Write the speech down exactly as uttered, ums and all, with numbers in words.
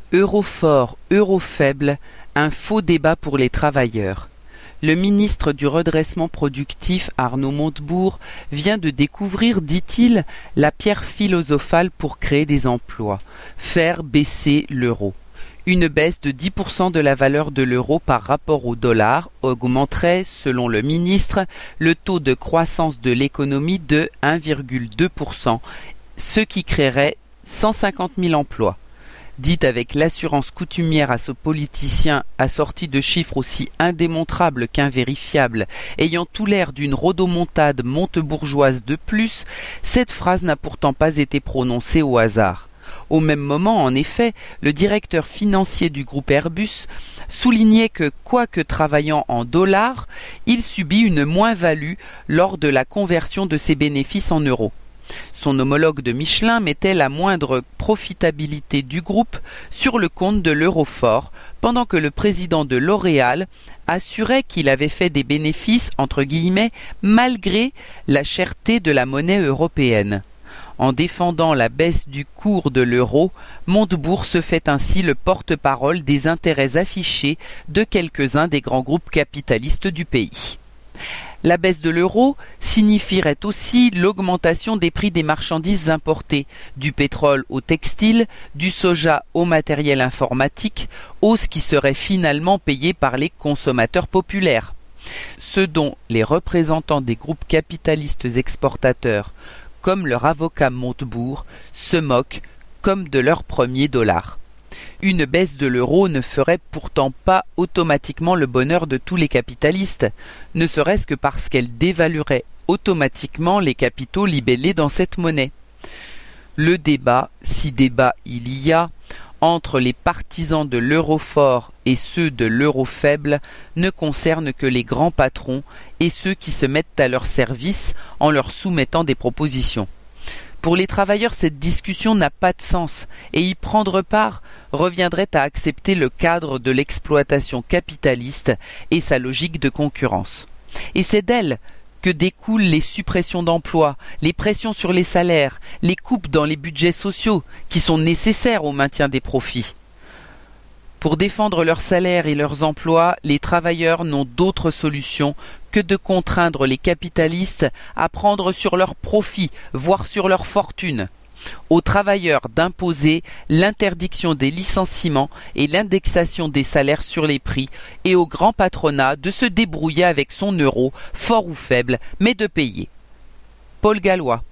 Euro fort, euro faible, un faux débat pour les travailleurs. Le ministre du redressement productif Arnaud Montebourg vient de découvrir, dit-il, la pierre philosophale pour créer des emplois, faire baisser l'euro. Une baisse de dix pour cent de la valeur de l'euro par rapport au dollar augmenterait, selon le ministre, le taux de croissance de l'économie de un virgule deux pour cent, ce qui créerait cent cinquante mille emplois. Dit avec l'assurance coutumière à ce politicien assorti de chiffres aussi indémontrables qu'invérifiables, ayant tout l'air d'une rodomontade montebourgeoise de plus, cette phrase n'a pourtant pas été prononcée au hasard. Au même moment, en effet, le directeur financier du groupe Airbus soulignait que, quoique travaillant en dollars, il subit une moins-value lors de la conversion de ses bénéfices en euros. Son homologue de Michelin mettait la moindre profitabilité du groupe sur le compte de l'Eurofort, pendant que le président de L'Oréal assurait qu'il avait fait des bénéfices entre guillemets malgré la cherté de la monnaie européenne. En défendant la baisse du cours de l'euro, Montebourg se fait ainsi le porte-parole des intérêts affichés de quelques-uns des grands groupes capitalistes du pays. La baisse de l'euro signifierait aussi l'augmentation des prix des marchandises importées, du pétrole au textile, du soja au matériel informatique, hausse qui serait finalement payée par les consommateurs populaires. Ce dont les représentants des groupes capitalistes exportateurs, comme leur avocat Montebourg, se moquent comme de leur premier dollar. Une baisse de l'euro ne ferait pourtant pas automatiquement le bonheur de tous les capitalistes, ne serait-ce que parce qu'elle dévaluerait automatiquement les capitaux libellés dans cette monnaie. Le débat, si débat il y a, entre les partisans de l'euro fort et ceux de l'euro faible ne concerne que les grands patrons et ceux qui se mettent à leur service en leur soumettant des propositions. Pour les travailleurs, cette discussion n'a pas de sens, et y prendre part reviendrait à accepter le cadre de l'exploitation capitaliste et sa logique de concurrence. Et c'est d'elle que découlent les suppressions d'emplois, les pressions sur les salaires, les coupes dans les budgets sociaux, qui sont nécessaires au maintien des profits. Pour défendre leurs salaires et leurs emplois, les travailleurs n'ont d'autre solution que de contraindre les capitalistes à prendre sur leurs profits, voire sur leur fortune. Aux travailleurs d'imposer l'interdiction des licenciements et l'indexation des salaires sur les prix, et au grand patronat de se débrouiller avec son euro, fort ou faible, mais de payer. Paul Gallois.